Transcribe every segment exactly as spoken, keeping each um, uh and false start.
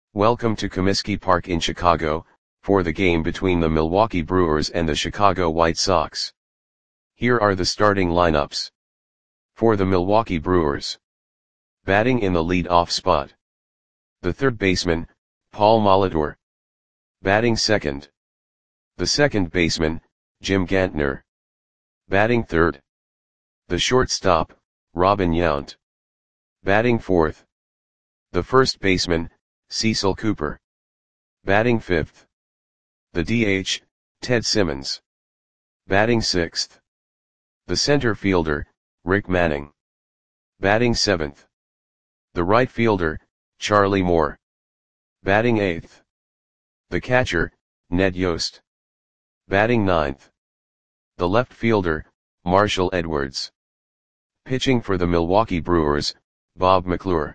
Welcome to Comiskey Park in Chicago, for the game between the Milwaukee Brewers and the Chicago White Sox. Here are the starting lineups. For the Milwaukee Brewers. Batting in the lead-off spot. The third baseman, Paul Molitor. Batting second. The second baseman, Jim Gantner. Batting third. The shortstop, Robin Yount. Batting fourth. The first baseman, Cecil Cooper. Batting fifth. The D H, Ted Simmons. Batting sixth. The center fielder, Rick Manning. Batting seventh. The right fielder, Charlie Moore. Batting eighth. The catcher, Ned Yost. Batting ninth. The left fielder, Marshall Edwards. Pitching for the Milwaukee Brewers, Bob McClure.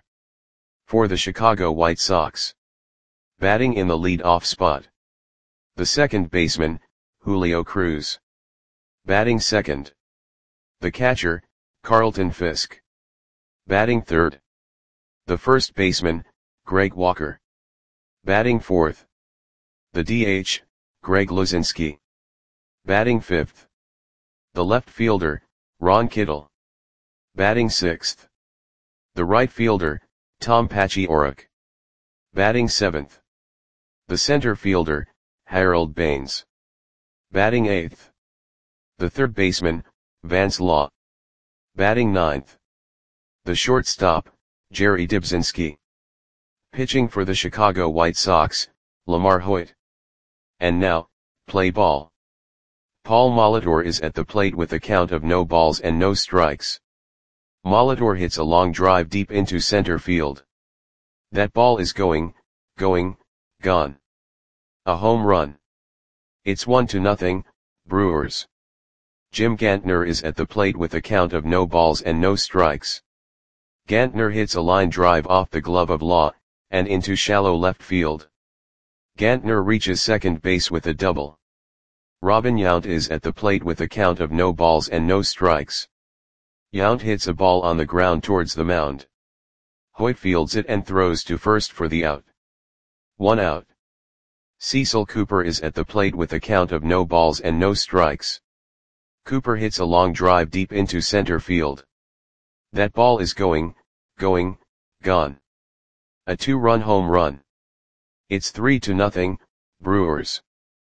For the Chicago White Sox. Batting in the lead-off spot. The second baseman, Julio Cruz. Batting second. The catcher, Carlton Fisk. Batting third. The first baseman, Greg Walker. Batting fourth. The D H, Greg Luzinski. Batting fifth. The left fielder, Ron Kittle. Batting sixth. The right fielder, Tom Paciorek. Batting seventh. The center fielder, Harold Baines. Batting eighth. The third baseman, Vance Law. Batting ninth. The shortstop, Jerry Dybzinski. Pitching for the Chicago White Sox, Lamar Hoyt. And now, play ball. Paul Molitor is at the plate with a count of no balls and no strikes. Molitor hits a long drive deep into center field. That ball is going, going, gone. A home run. It's one to nothing, Brewers. Jim Gantner is at the plate with a count of no balls and no strikes. Gantner hits a line drive off the glove of Law, and into shallow left field. Gantner reaches second base with a double. Robin Yount is at the plate with a count of no balls and no strikes. Yount hits a ball on the ground towards the mound. Hoyt fields it and throws to first for the out. One out. Cecil Cooper is at the plate with a count of no balls and no strikes. Cooper hits a long drive deep into center field. That ball is going, going, gone. A two-run home run. It's three to nothing, Brewers.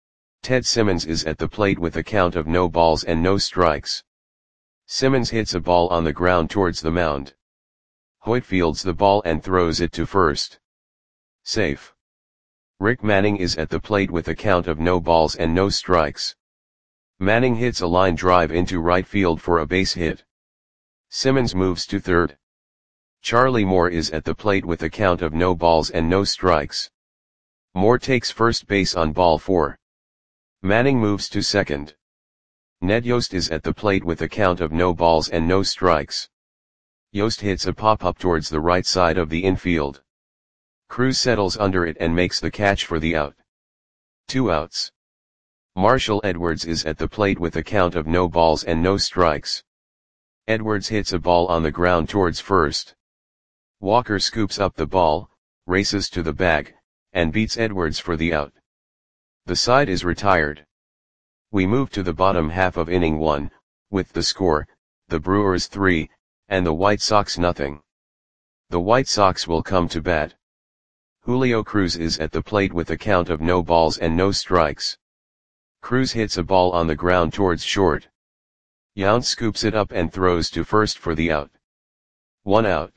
Ted Simmons is at the plate with a count of no balls and no strikes. Simmons hits a ball on the ground towards the mound. Hoyt fields the ball and throws it to first. Safe. Rick Manning is at the plate with a count of no balls and no strikes. Manning hits a line drive into right field for a base hit. Simmons moves to third. Charlie Moore is at the plate with a count of no balls and no strikes. Moore takes first base on ball four. Manning moves to second. Ned Yost is at the plate with a count of no balls and no strikes. Yost hits a pop-up towards the right side of the infield. Cruz settles under it and makes the catch for the out. Two outs. Marshall Edwards is at the plate with a count of no balls and no strikes. Edwards hits a ball on the ground towards first. Walker scoops up the ball, races to the bag, and beats Edwards for the out. The side is retired. We move to the bottom half of inning one, with the score, the Brewers three, and the White Sox nothing. The White Sox will come to bat. Julio Cruz is at the plate with a count of no balls and no strikes. Cruz hits a ball on the ground towards short. Yount scoops it up and throws to first for the out. One out.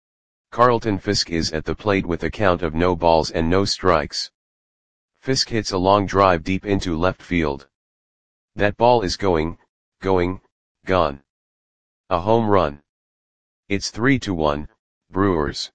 Carlton Fisk is at the plate with a count of no balls and no strikes. Fisk hits a long drive deep into left field. That ball is going, going, gone. A home run. It's three to one, Brewers.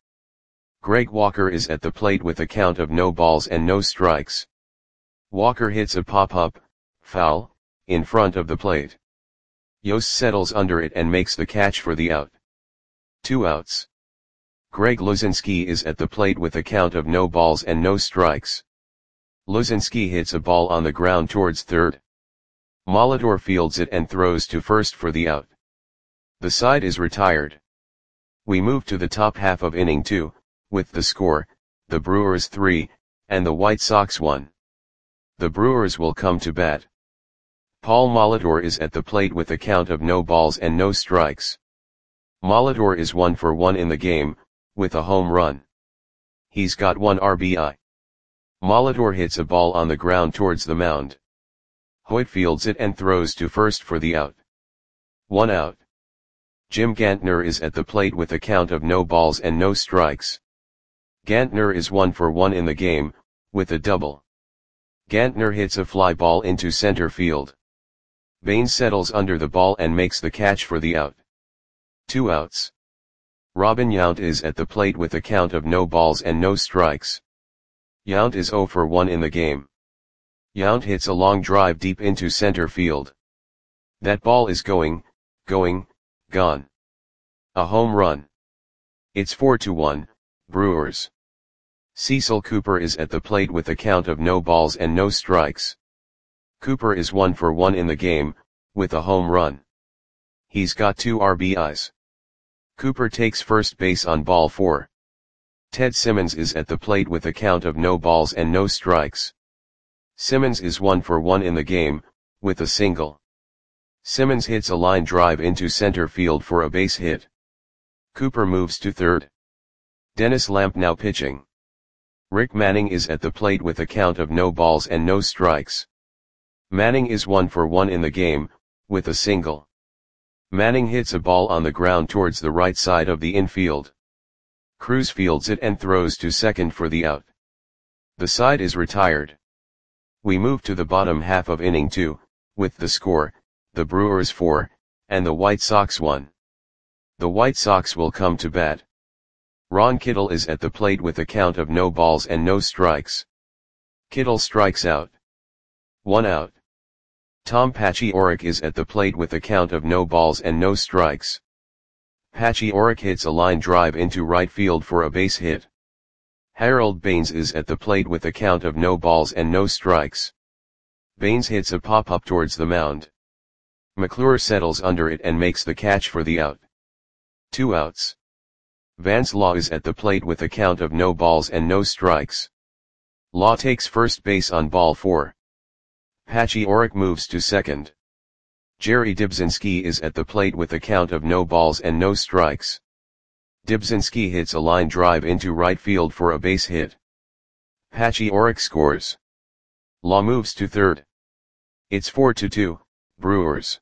Greg Walker is at the plate with a count of no balls and no strikes. Walker hits a pop-up, foul, in front of the plate. Yost settles under it and makes the catch for the out. Two outs. Greg Luzinski is at the plate with a count of no balls and no strikes. Luzinski hits a ball on the ground towards third. Molitor fields it and throws to first for the out. The side is retired. We move to the top half of inning two, with the score, the Brewers three, and the White Sox one. The Brewers will come to bat. Paul Molitor is at the plate with a count of no balls and no strikes. Molitor is one for one in the game, with a home run. He's got one R B I. Molitor hits a ball on the ground towards the mound. Hoyt fields it and throws to first for the out. One out. Jim Gantner is at the plate with a count of no balls and no strikes. Gantner is one for one in the game, with a double. Gantner hits a fly ball into center field. Baines settles under the ball and makes the catch for the out. Two outs. Robin Yount is at the plate with a count of no balls and no strikes. Yount is zero for one in the game. Yount hits a long drive deep into center field. That ball is going, going, gone. A home run. It's four to one, Brewers. Cecil Cooper is at the plate with a count of no balls and no strikes. Cooper is one for one in the game, with a home run. He's got two R B Is. Cooper takes first base on ball four. Ted Simmons is at the plate with a count of no balls and no strikes. Simmons is one for one in the game, with a single. Simmons hits a line drive into center field for a base hit. Cooper moves to third. Dennis Lamp now pitching. Rick Manning is at the plate with a count of no balls and no strikes. Manning is one for one in the game, with a single. Manning hits a ball on the ground towards the right side of the infield. Cruz fields it and throws to second for the out. The side is retired. We move to the bottom half of inning two, with the score, the Brewers four, and the White Sox one. The White Sox will come to bat. Ron Kittle is at the plate with a count of no balls and no strikes. Kittle strikes out. One out. Tom Paciorek is at the plate with a count of no balls and no strikes. Paciorek hits a line drive into right field for a base hit. Harold Baines is at the plate with a count of no balls and no strikes. Baines hits a pop-up towards the mound. McClure settles under it and makes the catch for the out. Two outs. Vance Law is at the plate with a count of no balls and no strikes. Law takes first base on ball four. Paciorek moves to second. Jerry Dybzinski is at the plate with a count of no balls and no strikes. Dybzinski hits a line drive into right field for a base hit. Paciorek scores. Law moves to third. It's four to two, Brewers.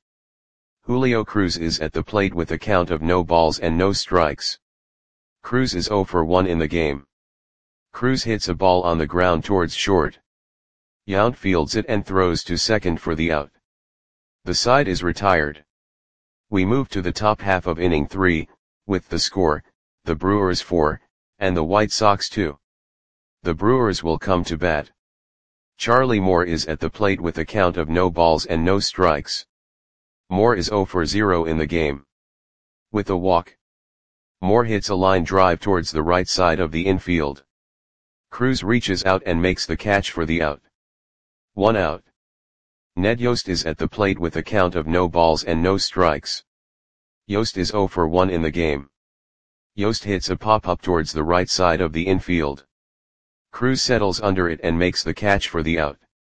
Julio Cruz is at the plate with a count of no balls and no strikes. Cruz is zero for one in the game. Cruz hits a ball on the ground towards short. Yount fields it and throws to second for the out. The side is retired. We move to the top half of inning three, with the score, the Brewers four, and the White Sox two. The Brewers will come to bat. Charlie Moore is at the plate with a count of no balls and no strikes. Moore is zero for zero in the game. With a walk. Moore hits a line drive towards the right side of the infield. Cruz reaches out and makes the catch for the out. One out. Ned Yost is at the plate with a count of no balls and no strikes. Yost is zero for one in the game. Yost hits a pop-up towards the right side of the infield. Cruz settles under it and makes the catch for the out.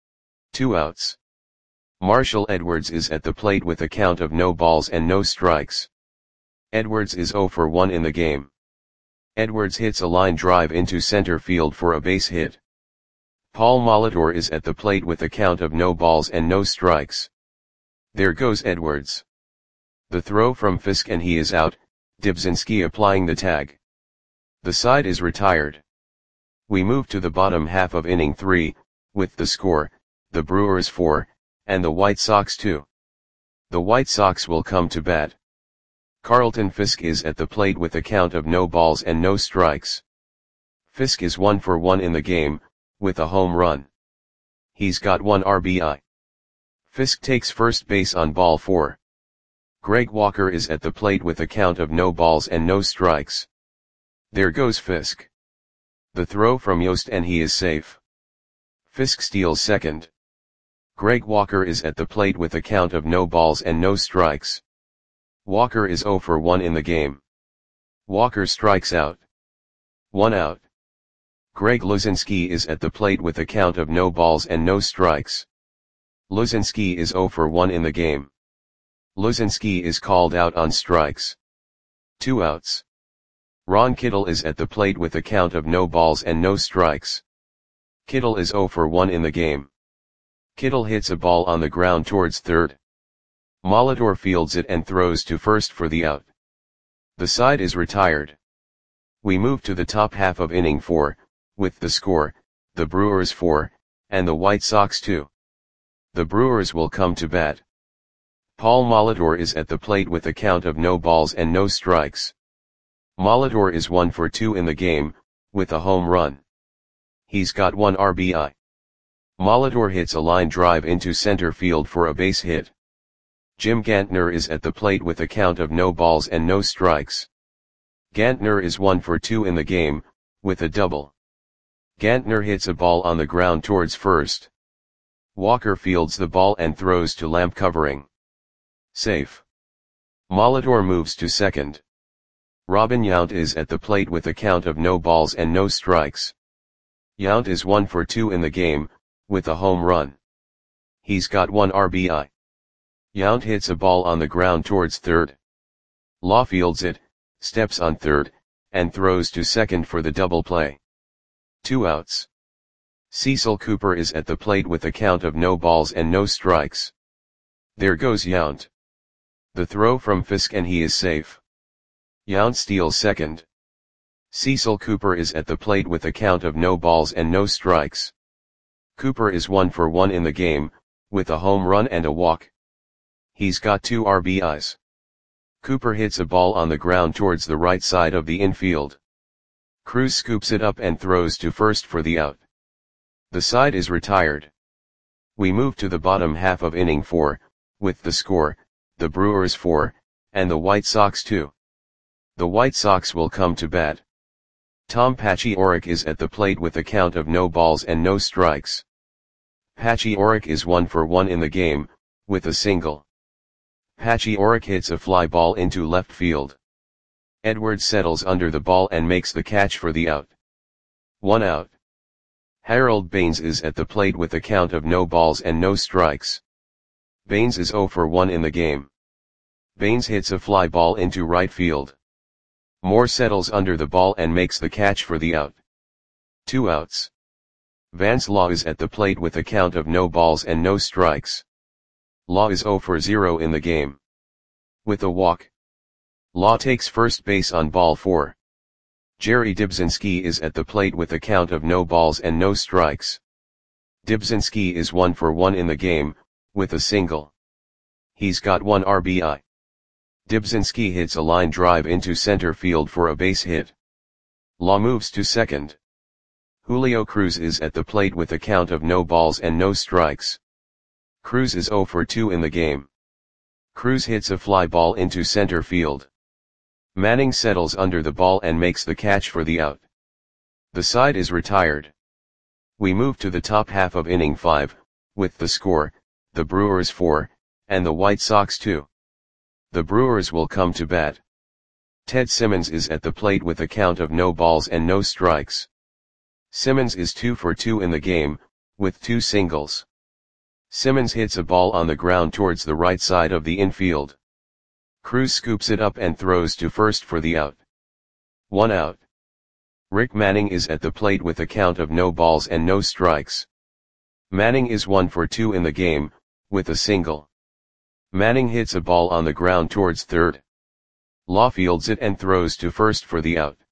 Two outs. Marshall Edwards is at the plate with a count of no balls and no strikes. Edwards is zero for one in the game. Edwards hits a line drive into center field for a base hit. Paul Molitor is at the plate with a count of no balls and no strikes. There goes Edwards. The throw from Fisk and he is out, Dybzinski applying the tag. The side is retired. We move to the bottom half of inning three, with the score, the Brewers four, and the White Sox two. The White Sox will come to bat. Carlton Fisk is at the plate with a count of no balls and no strikes. Fisk is one for one in the game, with a home run. He's got one R B I. Fisk takes first base on ball four. Greg Walker is at the plate with a count of no balls and no strikes. There goes Fisk. The throw from Yost and he is safe. Fisk steals second. Greg Walker is at the plate with a count of no balls and no strikes. Walker is zero for one in the game. Walker strikes out. One out. Greg Luzinski is at the plate with a count of no balls and no strikes. Luzinski is zero for one in the game. Luzinski is called out on strikes. Two outs. Ron Kittle is at the plate with a count of no balls and no strikes. Kittle is zero for one in the game. Kittle hits a ball on the ground towards third. Molitor fields it and throws to first for the out. The side is retired. We move to the top half of inning four, with the score, the Brewers four, and the White Sox two. The Brewers will come to bat. Paul Molitor is at the plate with a count of no balls and no strikes. Molitor is one for two in the game, with a home run. He's got one R B I. Molitor hits a line drive into center field for a base hit. Jim Gantner is at the plate with a count of no balls and no strikes. Gantner is one for two in the game, with a double. Gantner hits a ball on the ground towards first. Walker fields the ball and throws to lamp covering. Safe. Molitor moves to second. Robin Yount is at the plate with a count of no balls and no strikes. Yount is one for two in the game, with a home run. He's got one R B I. Yount hits a ball on the ground towards third. Law fields it, steps on third, and throws to second for the double play. Two outs. Cecil Cooper is at the plate with a count of no balls and no strikes. There goes Yount. The throw from Fisk and he is safe. Yount steals second. Cecil Cooper is at the plate with a count of no balls and no strikes. Cooper is one for one in the game, with a home run and a walk. He's got two R B Is. Cooper hits a ball on the ground towards the right side of the infield. Cruz scoops it up and throws to first for the out. The side is retired. We move to the bottom half of inning four, with the score, the Brewers four, and the White Sox two. The White Sox will come to bat. Tom Paciorek is at the plate with a count of no balls and no strikes. Paciorek is one for one in the game, with a single. Paciorek hits a fly ball into left field. Edwards settles under the ball and makes the catch for the out. One out. Harold Baines is at the plate with a count of no balls and no strikes. Baines is zero for one in the game. Baines hits a fly ball into right field. Moore settles under the ball and makes the catch for the out. Two outs. Vance Law is at the plate with a count of no balls and no strikes. Law is zero for zero in the game. With a walk. Law takes first base on ball four. Jerry Dibzinski is at the plate with a count of no balls and no strikes. Dibzinski is one for one in the game, with a single. He's got one R B I. Dibzinski hits a line drive into center field for a base hit. Law moves to second. Julio Cruz is at the plate with a count of no balls and no strikes. Cruz is zero for two in the game. Cruz hits a fly ball into center field. Manning settles under the ball and makes the catch for the out. The side is retired. We move to the top half of inning five, with the score, the Brewers four, and the White Sox two. The Brewers will come to bat. Ted Simmons is at the plate with a count of no balls and no strikes. Simmons is two for two in the game, with two singles. Simmons hits a ball on the ground towards the right side of the infield. Cruz scoops it up and throws to first for the out. One out. Rick Manning is at the plate with a count of no balls and no strikes. Manning is one for two in the game, with a single. Manning hits a ball on the ground towards third. Law fields it and throws to first for the out.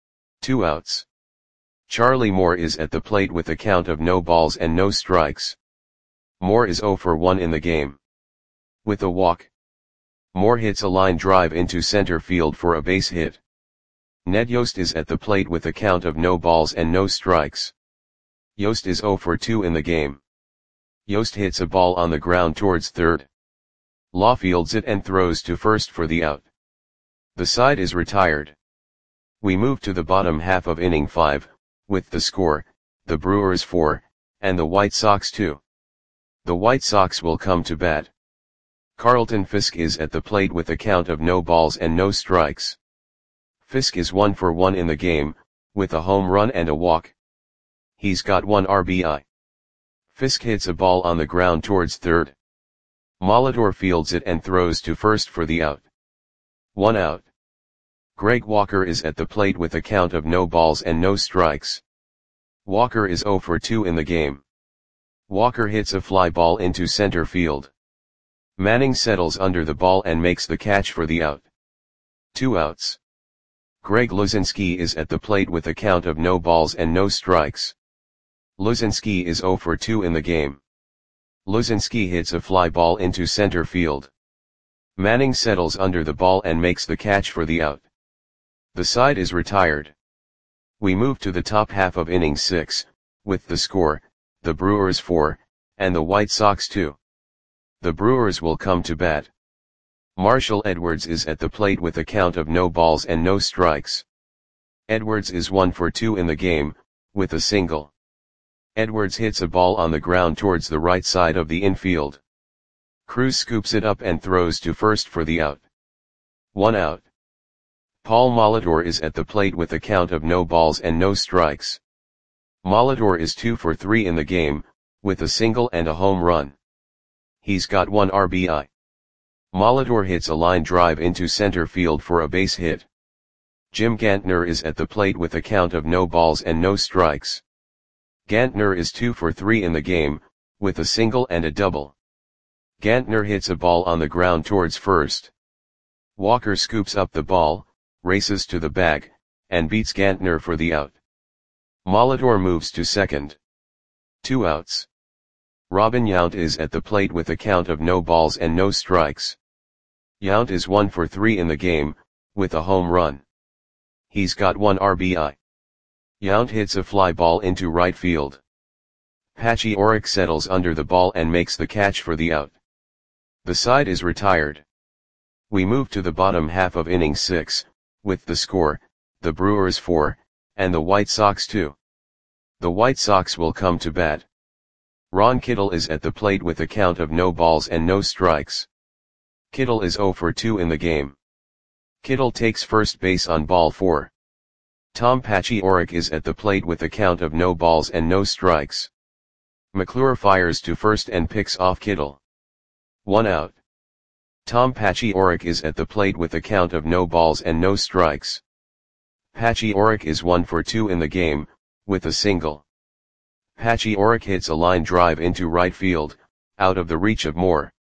Two outs. Charlie Moore is at the plate with a count of no balls and no strikes. Moore is zero for one in the game. With a walk. Moore hits a line drive into center field for a base hit. Ned Yost is at the plate with a count of no balls and no strikes. Yost is zero for two in the game. Yost hits a ball on the ground towards third. Law fields it and throws to first for the out. The side is retired. We move to the bottom half of inning five, with the score, the Brewers four, and the White Sox two. The White Sox will come to bat. Carlton Fisk is at the plate with a count of no balls and no strikes. Fisk is one for one in the game, with a home run and a walk. He's got one R B I. Fisk hits a ball on the ground towards third. Molitor fields it and throws to first for the out. One out. Greg Walker is at the plate with a count of no balls and no strikes. Walker is zero for two in the game. Walker hits a fly ball into center field. Manning settles under the ball and makes the catch for the out. Two outs. Greg Luzinski is at the plate with a count of no balls and no strikes. Luzinski is zero for two in the game. Luzinski hits a fly ball into center field. Manning settles under the ball and makes the catch for the out. The side is retired. We move to the top half of inning six, with the score, the Brewers four, and the White Sox two. The Brewers will come to bat. Marshall Edwards is at the plate with a count of no balls and no strikes. Edwards is one for two in the game, with a single. Edwards hits a ball on the ground towards the right side of the infield. Cruz scoops it up and throws to first for the out. One out. Paul Molitor is at the plate with a count of no balls and no strikes. Molitor is two for three in the game, with a single and a home run. He's got one R B I. Molitor hits a line drive into center field for a base hit. Jim Gantner is at the plate with a count of no balls and no strikes. Gantner is two for three in the game, with a single and a double. Gantner hits a ball on the ground towards first. Walker scoops up the ball, races to the bag, and beats Gantner for the out. Molitor moves to second. Two outs. Robin Yount is at the plate with a count of no balls and no strikes. Yount is one for three in the game, with a home run. He's got one R B I. Yount hits a fly ball into right field. Patchy Orrick settles under the ball and makes the catch for the out. The side is retired. We move to the bottom half of inning six, with the score, the Brewers four, and the White Sox two. The White Sox will come to bat. Ron Kittle is at the plate with a count of no balls and no strikes. Kittle is zero for two in the game. Kittle takes first base on ball four. Tom Patchy Orrick is at the plate with a count of no balls and no strikes. McClure fires to first and picks off Kittle. One out. Tom Patchy Orrick is at the plate with a count of no balls and no strikes. Patchy Orrick is one for two in the game, with a single. Patchy Orrick hits a line drive into right field, out of the reach of Moore.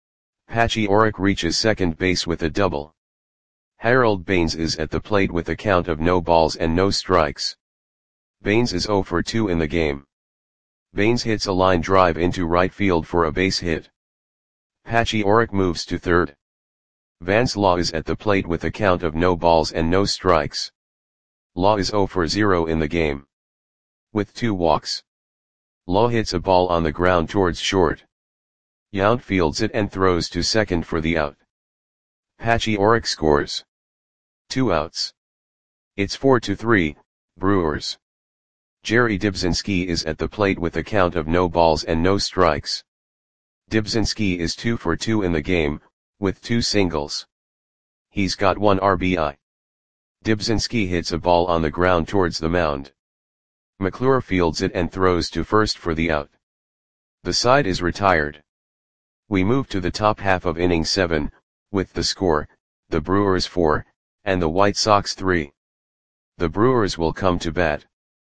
Patchy Orrick reaches second base with a double. Harold Baines is at the plate with a count of no balls and no strikes. Baines is zero for two in the game. Baines hits a line drive into right field for a base hit. Patchy Orrick moves to third. Vance Law is at the plate with a count of no balls and no strikes. Law is zero for zero in the game. With two walks. Law hits a ball on the ground towards short. Yount fields it and throws to second for the out. Patchy Orrick scores. Two outs. It's four to three, Brewers. Jerry Dibzinski is at the plate with a count of no balls and no strikes. Dibzinski is two for two in the game, with two singles. He's got one R B I. Dibzinski hits a ball on the ground towards the mound. McClure fields it and throws to first for the out. The side is retired. We move to the top half of inning seven, with the score, the Brewers four, and the White Sox three. The Brewers will come to bat.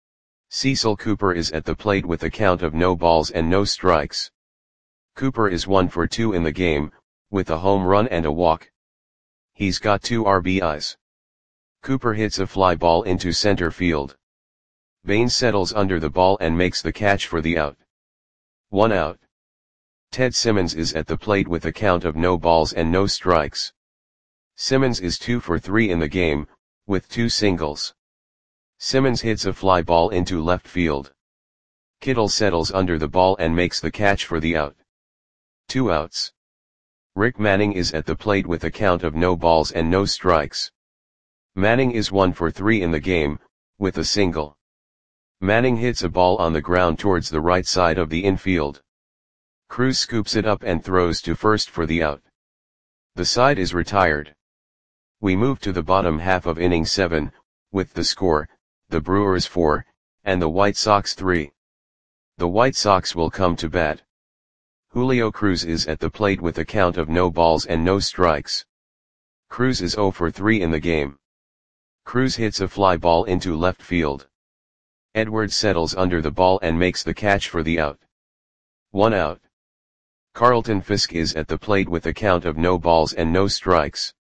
Cecil Cooper is at the plate with a count of no balls and no strikes. Cooper is one for two in the game, with a home run and a walk. He's got two R B Is. Cooper hits a fly ball into center field. Baines settles under the ball and makes the catch for the out. One out. Ted Simmons is at the plate with a count of no balls and no strikes. Simmons is two for three in the game, with two singles. Simmons hits a fly ball into left field. Kittle settles under the ball and makes the catch for the out. Two outs. Rick Manning is at the plate with a count of no balls and no strikes. Manning is one for three in the game, with a single. Manning hits a ball on the ground towards the right side of the infield. Cruz scoops it up and throws to first for the out. The side is retired. We move to the bottom half of inning seven, with the score, the Brewers four, and the White Sox three. The White Sox will come to bat. Julio Cruz is at the plate with a count of no balls and no strikes. Cruz is zero for three in the game. Cruz hits a fly ball into left field. Edwards settles under the ball and makes the catch for the out. One out. Carlton Fisk is at the plate with a count of no balls and no strikes.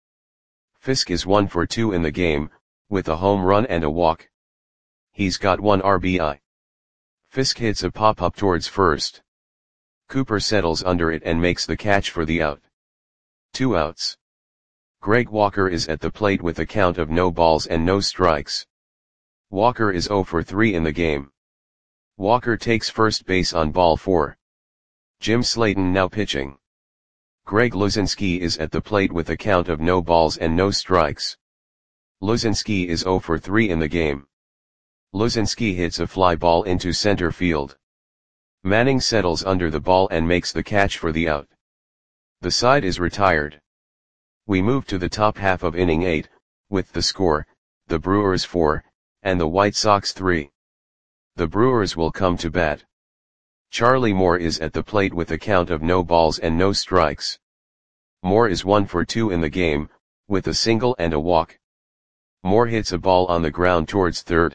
Fisk is one for two in the game, with a home run and a walk. He's got one R B I. Fisk hits a pop-up towards first. Cooper settles under it and makes the catch for the out. Two outs. Greg Walker is at the plate with a count of no balls and no strikes. Walker is zero for three in the game. Walker takes first base on ball four. Jim Slayton now pitching. Greg Luzinski is at the plate with a count of no balls and no strikes. Luzinski is zero for three in the game. Luzinski hits a fly ball into center field. Manning settles under the ball and makes the catch for the out. The side is retired. We move to the top half of inning eight, with the score, the Brewers four, and the White Sox three. The Brewers will come to bat. Charlie Moore is at the plate with a count of no balls and no strikes. Moore is one for two in the game, with a single and a walk. Moore hits a ball on the ground towards third.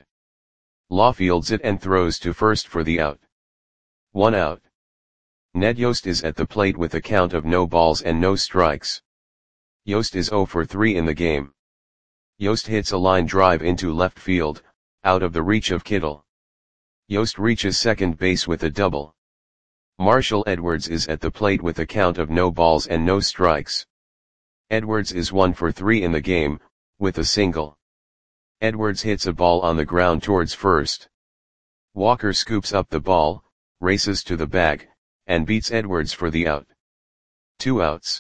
Law fields it and throws to first for the out. One out. Ned Yost is at the plate with a count of no balls and no strikes. Yost is zero for three in the game. Yost hits a line drive into left field, out of the reach of Kittle. Yost reaches second base with a double. Marshall Edwards is at the plate with a count of no balls and no strikes. Edwards is one for three in the game, with a single. Edwards hits a ball on the ground towards first. Walker scoops up the ball, races to the bag, and beats Edwards for the out. Two outs.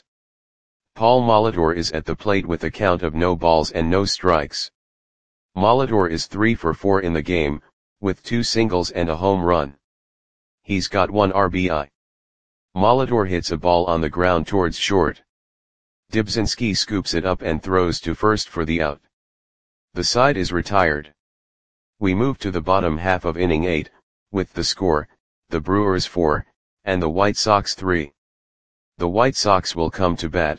Paul Molitor is at the plate with a count of no balls and no strikes. Molitor is three for four in the game, with two singles and a home run. He's got one R B I. Molitor hits a ball on the ground towards short. Dibzinski scoops it up and throws to first for the out. The side is retired. We move to the bottom half of inning eight, with the score, the Brewers four, and the White Sox three. The White Sox will come to bat.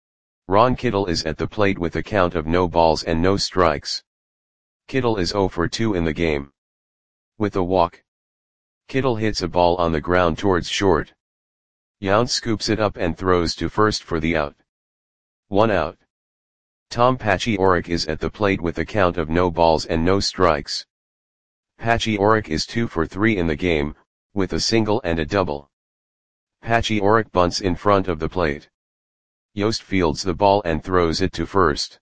Ron Kittle is at the plate with a count of no balls and no strikes. Kittle is zero for two in the game. With a walk. Kittle hits a ball on the ground towards short. Yount scoops it up and throws to first for the out. One out. Tom Pachioric is at the plate with a count of no balls and no strikes. Pachioric is two for three in the game, with a single and a double. Pachioric bunts in front of the plate. Yost fields the ball and throws it to first.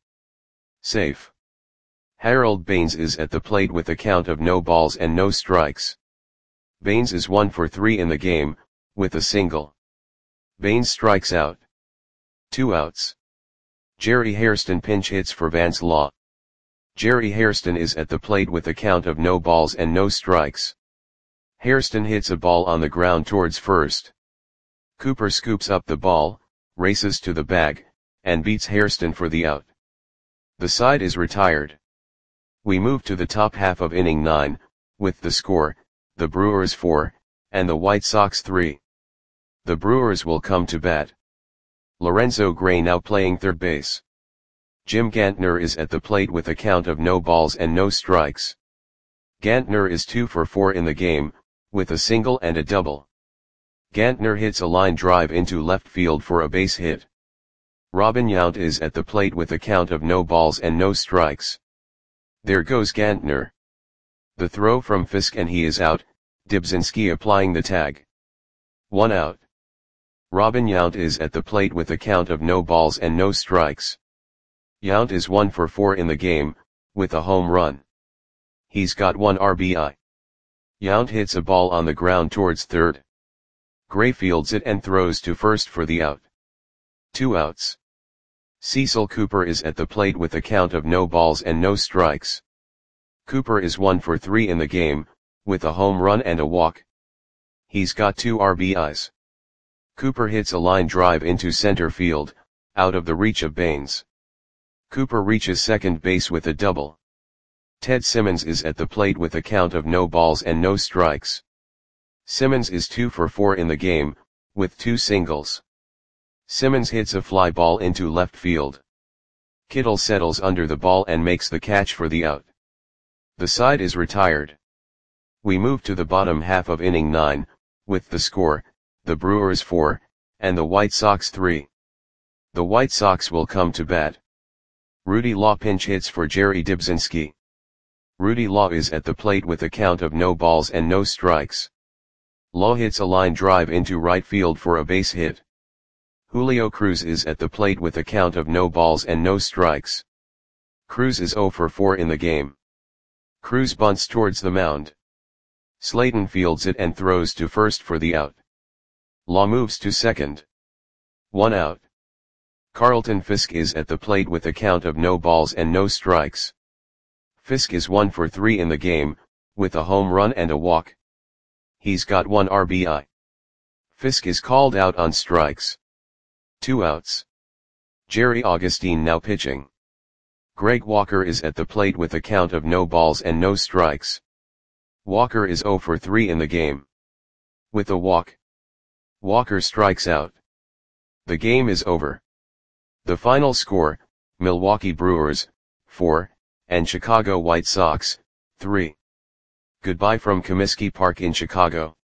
Safe. Harold Baines is at the plate with a count of no balls and no strikes. Baines is one for three in the game, with a single. Baines strikes out. Two outs. Jerry Hairston pinch hits for Vance Law. Jerry Hairston is at the plate with a count of no balls and no strikes. Hairston hits a ball on the ground towards first. Cooper scoops up the ball, races to the bag, and beats Hairston for the out. The side is retired. We move to the top half of inning nine, with the score, the Brewers four, and the White Sox three. The Brewers will come to bat. Lorenzo Gray now playing third base. Jim Gantner is at the plate with a count of no balls and no strikes. Gantner is two for four in the game, with a single and a double. Gantner hits a line drive into left field for a base hit. Robin Yount is at the plate with a count of no balls and no strikes. There goes Gantner. The throw from Fisk and he is out, Dibzinski applying the tag. One out. Robin Yount is at the plate with a count of no balls and no strikes. Yount is one for four in the game, with a home run. He's got one R B I. Yount hits a ball on the ground towards third. Gray fields it and throws to first for the out. Two outs. Cecil Cooper is at the plate with a count of no balls and no strikes. Cooper is one for three in the game, with a home run and a walk. He's got two R B Is. Cooper hits a line drive into center field, out of the reach of Baines. Cooper reaches second base with a double. Ted Simmons is at the plate with a count of no balls and no strikes. Simmons is two for four in the game, with two singles. Simmons hits a fly ball into left field. Kittle settles under the ball and makes the catch for the out. The side is retired. We move to the bottom half of inning nine, with the score, the Brewers four, and the White Sox three. The White Sox will come to bat. Rudy Law pinch hits for Jerry Dybzinski. Rudy Law is at the plate with a count of no balls and no strikes. Law hits a line drive into right field for a base hit. Julio Cruz is at the plate with a count of no balls and no strikes. Cruz is zero for four in the game. Cruz bunts towards the mound. Slayton fields it and throws to first for the out. Law moves to second. One out. Carlton Fisk is at the plate with a count of no balls and no strikes. Fisk is one for three in the game, with a home run and a walk. He's got one R B I. Fisk is called out on strikes. Two outs. Jerry Augustine now pitching. Greg Walker is at the plate with a count of no balls and no strikes. Walker is zero for three in the game. With a walk, Walker strikes out. The game is over. The final score, Milwaukee Brewers, four, and Chicago White Sox, three. Goodbye from Comiskey Park in Chicago.